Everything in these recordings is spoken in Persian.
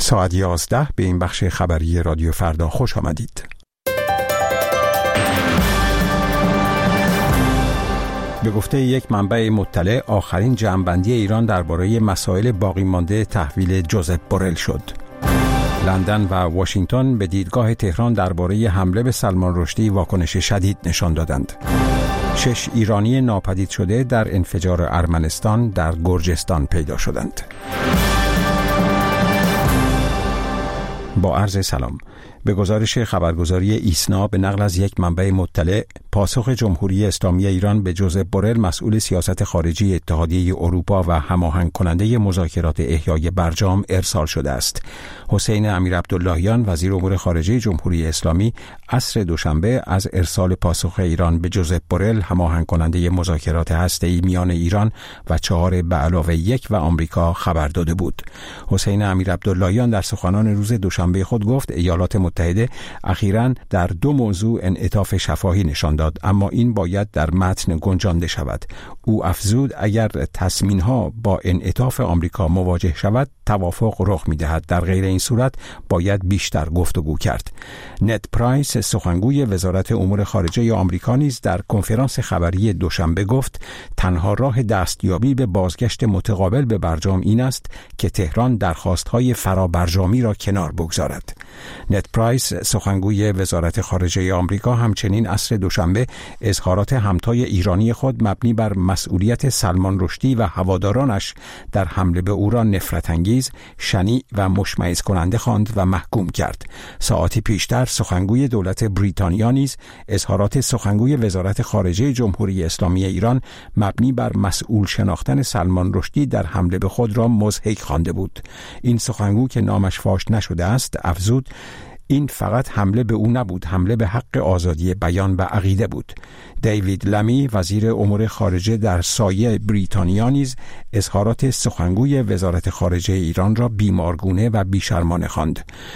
ساعت 11 به این بخش خبری رادیو فردا خوش آمدید. به گفته یک منبع مطلع، آخرین جمع‌بندی ایران درباره مسائل باقی مانده تحویل جوزپ بورل شد. لندن و واشنگتن به دیدگاه تهران درباره حمله به سلمان رشدی واکنش شدید نشان دادند. 6 ایرانی ناپدید شده در انفجار ارمنستان در گرجستان پیدا شدند. با عرض سلام. به گزارش خبرگزاری ایسنا به نقل از یک منبع مطلع، پاسخ جمهوری اسلامی ایران به جوزپ بورل مسئول سیاست خارجی اتحادیه اروپا و هماهنگ کننده مذاکرات احیای برجام ارسال شده است. حسین امیرعبداللهیان وزیر امور خارجه جمهوری اسلامی عصر دوشنبه از ارسال پاسخ ایران به جوزپ بورل هماهنگ کننده مذاکرات هسته‌ای میان ایران و 4 به علاوه 1 و آمریکا خبر داده بود. حسین امیرعبداللهیان در سخنان روز دوشنبه خود گفت ایالات متحده اخیراً در 2 موضوع انعطاف شفاهی نشان داد، اما این باید در متن گنجانده شود. او افزود اگر تصمیم‌ها با انعطاف آمریکا مواجه شود توافق رخ می‌دهد، در غیر این صورت باید بیشتر گفتگو کرد. نت پرایس سخنگوی وزارت امور خارجه آمریکا نیز در کنفرانس خبری دوشنبه گفت تنها راه دستیابی به بازگشت متقابل به برجام این است که تهران درخواست‌های فرابرجامی را کنار بگذارد. نت پرایس سخنگوی وزارت خارجه آمریکا همچنین عصر دوشنبه اظهارات همتای ایرانی خود مبنی بر مسئولیت سلمان رشدی و هوادارانش در حمله به او را نفرت انگیز، شنیع و مشمئز کننده خواند و محکوم کرد. ساعتی پیشتر سخنگوی دولت بریتانیا نیز اظهارات سخنگوی وزارت خارجه جمهوری اسلامی ایران مبنی بر مسئول شناختن سلمان رشدی در حمله به خود را مضحک خوانده بود. این سخنگو که نامش فاش نشده است افزود این فقط حمله به او نبود، حمله به حق آزادی بیان و عقیده بود. دیوید لمی وزیر امور خارجه در سایه بریتانیا نیز اظهارات سخنگوی وزارت خارجه ایران را بیمارگونه و بیشرمانه خواند.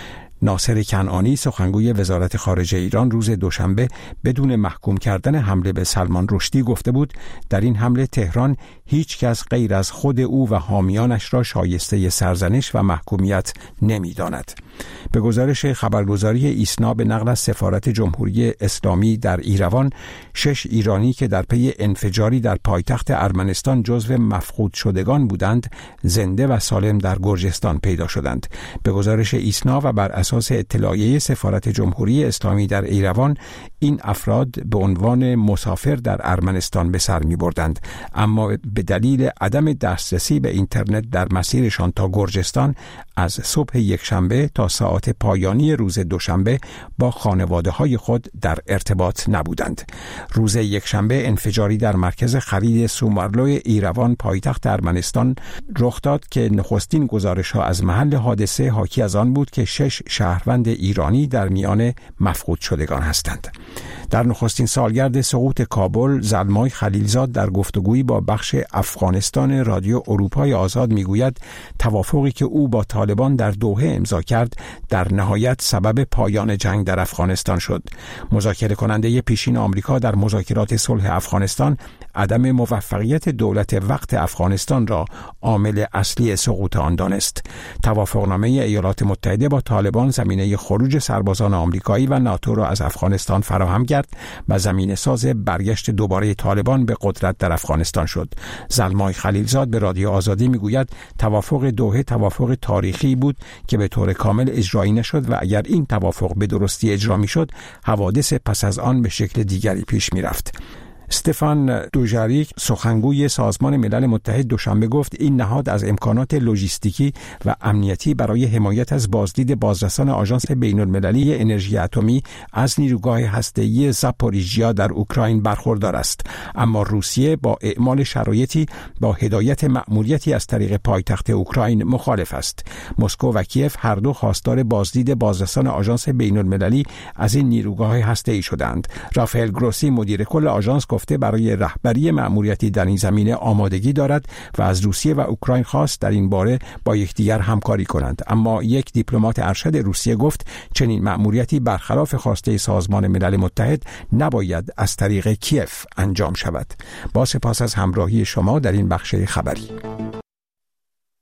ناصر کنعانی سخنگوی وزارت خارجه ایران روز دوشنبه بدون محکوم کردن حمله به سلمان رشدی گفته بود در این حمله تهران هیچ کس غیر از خود او و حامیانش را شایسته سرزنش و محکومیت نمی‌داند. به گزارش خبرگزاری ایسنا به نقل از سفارت جمهوری اسلامی در ایروان، 6 ایرانی که در پی انفجاری در پایتخت ارمنستان جزو مفقود شدگان بودند زنده و سالم در گرجستان پیدا شدند. به گزارش ایسنا و بر اساس اطلاعیه سفارت جمهوری اسلامی در ایروان، این افراد به عنوان مسافر در ارمنستان به سر می بردند، اما به دلیل عدم دسترسی به اینترنت در مسیرشان تا گرجستان از صبح یکشنبه تا ساعات پایانی روز دوشنبه با خانواده‌های خود در ارتباط نبودند. روز یکشنبه انفجاری در مرکز خرید سومرلو ایروان پایتخت ارمنستان رخ داد که نخستین گزارش‌ها از محل حادثه حاکی از آن بود که 6 شهروند ایرانی در میان مفقود شدگان هستند. در نخستین سالگرد سقوط کابل، زلمای خلیلزاد در گفتگویی با بخش افغانستان رادیو اروپای آزاد میگوید توافقی که او با طالبان در دوحه امضا کرد در نهایت سبب پایان جنگ در افغانستان شد. مذاکره کننده پیشین آمریکا در مذاکرات صلح افغانستان عدم موفقیت دولت وقت افغانستان را عامل اصلی سقوط آن دانست. توافقنامه ایالات متحده با طالبان زمینه خروج سربازان آمریکایی و ناتو را از افغانستان فراهم کرد و زمینه ساز برگشت دوباره طالبان به قدرت در افغانستان شد. زلمای خلیلزاد به رادیو آزادی میگوید توافق دوحه توافق تاریخی بود که به طور کامل اجرایی نشد و اگر این توافق به درستی اجرا میشد حوادث پس از آن به شکل دیگری پیش میرفت. استفان دوژاریک سخنگوی سازمان ملل متحد دوشنبه گفت این نهاد از امکانات لوجستیکی و امنیتی برای حمایت از بازدید بازرسان آژانس بین‌المللی انرژی اتمی از نیروگاه هسته‌ای زاپوریژیا در اوکراین برخوردار است، اما روسیه با اعمال شرایطی با هدایت مأموریتی از طریق پایتخت اوکراین مخالف است. مسکو و کیف هر دو خواستار بازدید بازرسان آژانس بین‌المللی از این نیروگاه هسته‌ای شدند. رافائل گروسی مدیر کل آژانس گفته برای رهبری مأموریتی در این زمینه آمادگی دارد و از روسیه و اوکراین خواست در این باره با یکدیگر همکاری کنند، اما یک دیپلمات ارشد روسیه گفت چنین مأموریتی برخلاف خواسته سازمان ملل متحد نباید از طریق کیف انجام شود. با سپاس از همراهی شما در این بخش خبری.